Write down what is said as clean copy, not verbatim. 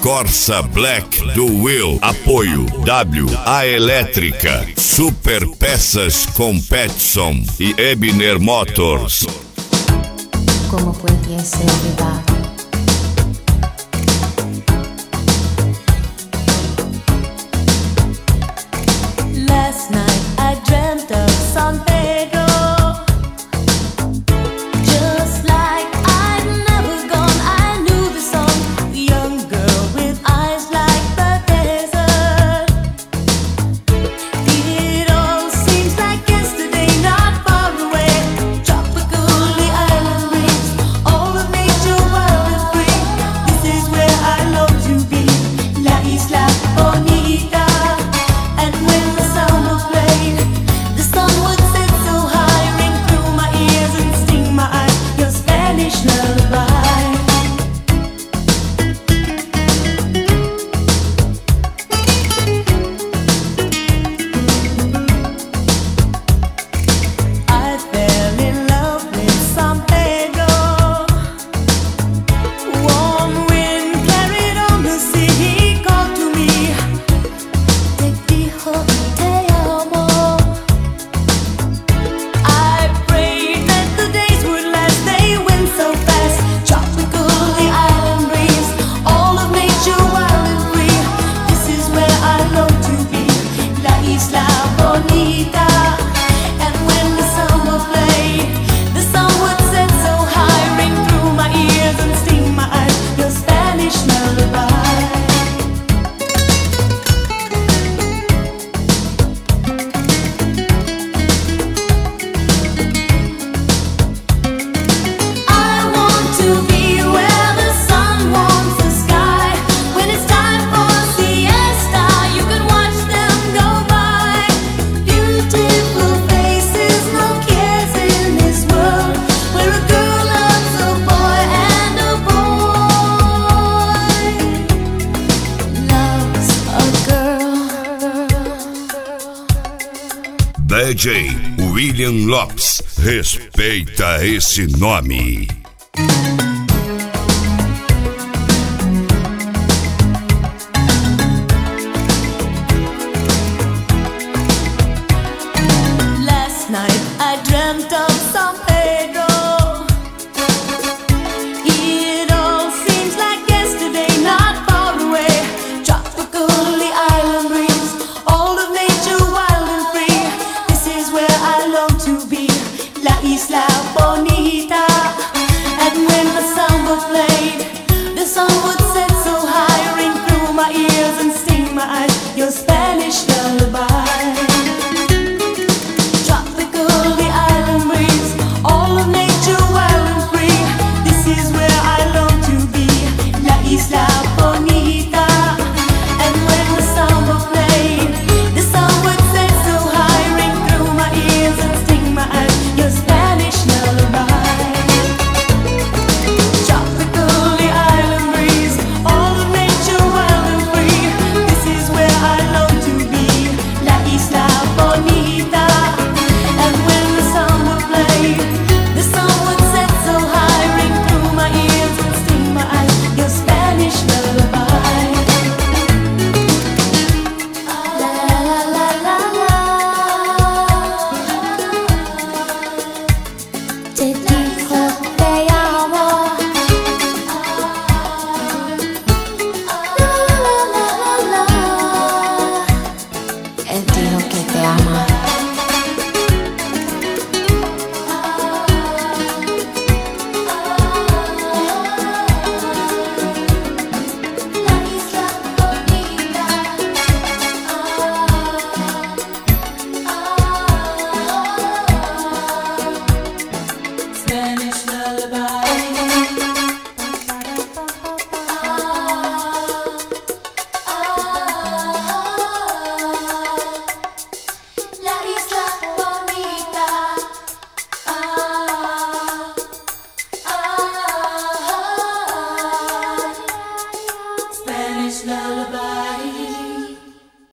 Corsa Black do Will. Apoio WA Elétrica, Super Peças Competition e Ebner Motors. Como pudiese olvidar. Last night I dreamt of San Pedro, just like I'd never gone. I knew the song, the young girl with eyes like the desert. It all seems like yesterday, not far away. Tropical, the island breeze, all of nature wild and free. This is where I long to be, La Isla Bonita. And when the summer played, the sun would set so high, ring through my ears and sting my eyes, your Spanish lullaby. I fell in love with San Pedro. Warm wind carried on the sea, he called to me. Te dijo te amo. I prayed that the days would last, they went so fast. Tropical, the island breeze, all of nature wild and free. This is where I long to be, La Isla Bonita. And when the summer played, the sun would set so high, ring through my ears and sting my eyes, your Spanish lullaby. I want to be where the sun warms the sky. When it's time for siesta, you can watch them go by. Beautiful faces, no cares in this world, where a girl loves a boy and a boy loves a girl. DJ William Lopes, respeita esse nome. Last night I dreamt of San Pedro. It all seems like yesterday, not far away. Tropical, the island breeze, all of nature wild and free. This is where I long to be, La Isla Bonita. And when the samba played, the sun would set so high, ring through my ears and sting my eyes, your Spanish lullaby. Tropical, the island breeze, all of nature wild and free. This is where I long to be, La Isla Bonita. And when the samba played, the sun would set so high, ring through my ears and sting my eyes, your Spanish lullaby. Tropical, the island breeze, all of nature wild and free. This is where I long to be, La Isla Bonita. And when the summer played, the sun would set so high, ring through my ears and sting my eyes, your Spanish lullaby. La la la la la. Te dijo te amo. La la la la la. Él dijo que te ama. La Isla Bonita. Spanish lullaby.